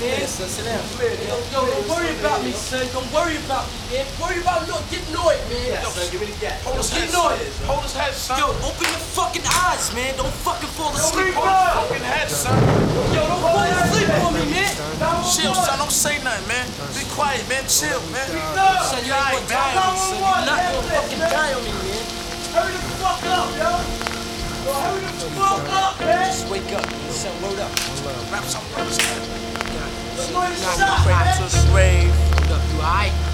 man. Sit down. Yo, don't worry about me, son. Don't worry about me, man. Worry about Get Noid, man. Yo, son, give me the gas. Hold his head, Noid. Hold his head, son. Yo, open your fucking eyes, man. Don't fucking fall asleep on Hold me. his fucking head, son. Yo, don't fall asleep on me, man. Chill, son. Don't say nothing, man. Be quiet, man. Chill, man. Son, you ain't gonna die on me, son. You're not gonna fucking die on me, man. Hurry the fuck up, yo! Yo, hurry the fuck up, man! Just wake up, son. Word up. Wrap something around his head. Let's go to the Nah, shop, crack man! To the grave. Hold up, you alright?